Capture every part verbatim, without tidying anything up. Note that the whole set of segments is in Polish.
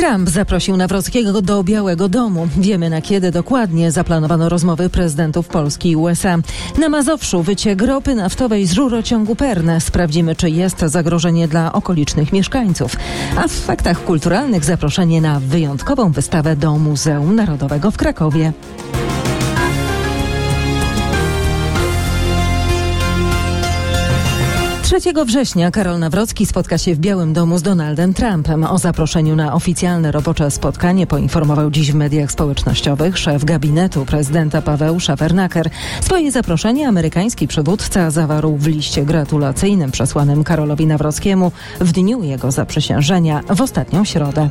Trump zaprosił Nawrockiego do Białego Domu. Wiemy, na kiedy dokładnie zaplanowano rozmowy prezydentów Polski i U S A. Na Mazowszu wyciek ropy naftowej z rurociągu Perne. Sprawdzimy, czy jest zagrożenie dla okolicznych mieszkańców. A w faktach kulturalnych zaproszenie na wyjątkową wystawę do Muzeum Narodowego w Krakowie. trzeciego września Karol Nawrocki spotka się w Białym Domu z Donaldem Trumpem. O zaproszeniu na oficjalne robocze spotkanie poinformował dziś w mediach społecznościowych szef gabinetu prezydenta Paweł Szefernaker. Swoje zaproszenie amerykański przywódca zawarł w liście gratulacyjnym przesłanym Karolowi Nawrockiemu w dniu jego zaprzysiężenia w ostatnią środę.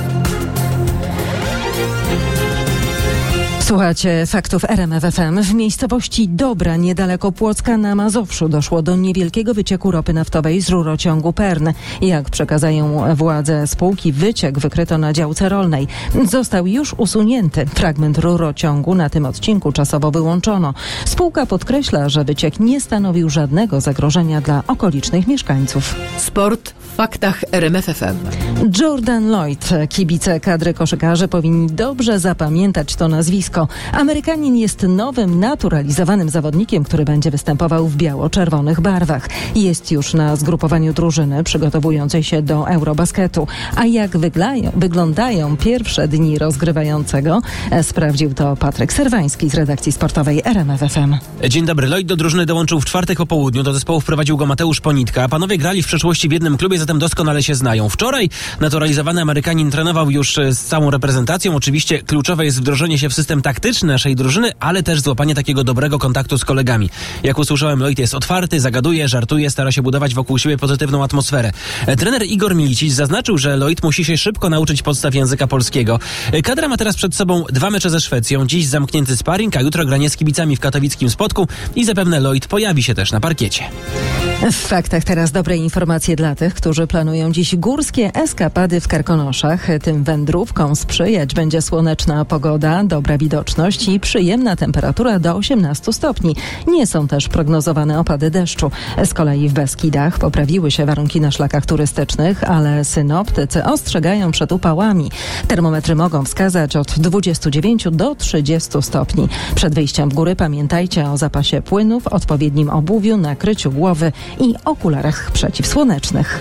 Słuchajcie faktów R M F F M. W miejscowości Dobra, niedaleko Płocka na Mazowszu, doszło do niewielkiego wycieku ropy naftowej z rurociągu Pern. Jak przekazają władze spółki, wyciek wykryto na działce rolnej. Został już usunięty. Fragment rurociągu na tym odcinku czasowo wyłączono. Spółka podkreśla, że wyciek nie stanowił żadnego zagrożenia dla okolicznych mieszkańców. Sport w faktach R M F F M. Jordan Lloyd. Kibice kadry koszykarzy powinni dobrze zapamiętać to nazwisko. Amerykanin jest nowym, naturalizowanym zawodnikiem, który będzie występował w biało-czerwonych barwach. Jest już na zgrupowaniu drużyny przygotowującej się do Eurobasketu. A jak wyglają, wyglądają pierwsze dni rozgrywającego, sprawdził to Patryk Serwański z redakcji sportowej R M F F M. Dzień dobry. Lloyd do drużyny dołączył w czwartek po południu. Do zespołu wprowadził go Mateusz Ponitka. Panowie grali w przeszłości w jednym klubie, zatem doskonale się znają. Wczoraj naturalizowany Amerykanin trenował już z całą reprezentacją. Oczywiście kluczowe jest wdrożenie się w system taktyczny naszej drużyny, ale też złapanie takiego dobrego kontaktu z kolegami. Jak usłyszałem, Lloyd jest otwarty, zagaduje, żartuje, stara się budować wokół siebie pozytywną atmosferę. Trener Igor Milicic zaznaczył, że Lloyd musi się szybko nauczyć podstaw języka polskiego. Kadra ma teraz przed sobą dwa mecze ze Szwecją. Dziś zamknięty sparring, a jutro granie z kibicami w katowickim Spodku i zapewne Lloyd pojawi się też na parkiecie. W faktach teraz dobre informacje dla tych, którzy planują dziś górskie eskapady w Karkonoszach. Tym wędrówkom sprzyjać będzie słoneczna pogoda, dobra widoczność i przyjemna temperatura do osiemnastu stopni. Nie są też prognozowane opady deszczu. Z kolei w Beskidach poprawiły się warunki na szlakach turystycznych, ale synoptycy ostrzegają przed upałami. Termometry mogą wskazać od dwudziestu dziewięciu do trzydziestu stopni. Przed wyjściem w góry pamiętajcie o zapasie płynów, odpowiednim obuwiu, nakryciu głowy i okularach przeciwsłonecznych.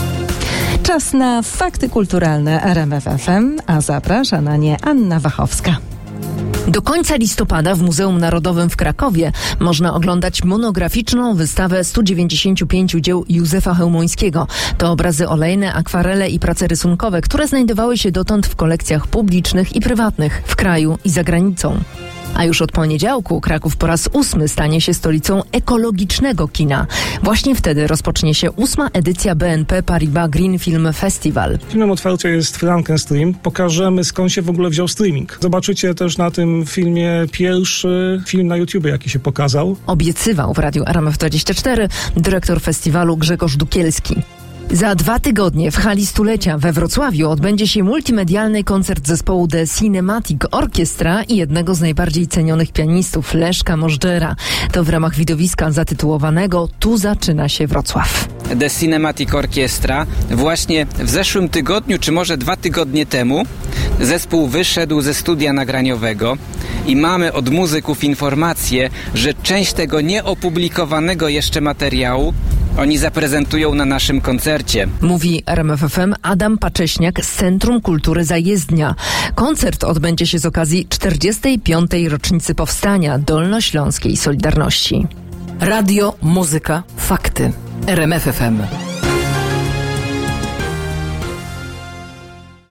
Czas na fakty kulturalne R M F F M, a zaprasza na nie Anna Wachowska. Do końca listopada w Muzeum Narodowym w Krakowie można oglądać monograficzną wystawę stu dziewięćdziesięciu pięciu dzieł Józefa Chełmońskiego. To obrazy olejne, akwarele i prace rysunkowe, które znajdowały się dotąd w kolekcjach publicznych i prywatnych w kraju i za granicą. A już od poniedziałku Kraków po raz ósmy stanie się stolicą ekologicznego kina. Właśnie wtedy rozpocznie się ósma edycja B N P Paribas Green Film Festival. Filmem otwarcia jest Frankenstream. Pokażemy, skąd się w ogóle wziął streaming. Zobaczycie też na tym filmie pierwszy film na YouTubie, jaki się pokazał. Obiecywał w Radiu R M F dwadzieścia cztery dyrektor festiwalu Grzegorz Dukielski. Za dwa tygodnie w hali stulecia we Wrocławiu odbędzie się multimedialny koncert zespołu The Cinematic Orchestra i jednego z najbardziej cenionych pianistów, Leszka Możdżera. To w ramach widowiska zatytułowanego Tu zaczyna się Wrocław. The Cinematic Orchestra właśnie w zeszłym tygodniu, czy może dwa tygodnie temu, zespół wyszedł ze studia nagraniowego i mamy od muzyków informację, że część tego nieopublikowanego jeszcze materiału oni zaprezentują na naszym koncercie. Mówi R M F F M Adam Pacześniak z Centrum Kultury Zajezdnia. Koncert odbędzie się z okazji czterdziestej piątej rocznicy powstania Dolnośląskiej Solidarności. Radio, muzyka, fakty. R M F F M.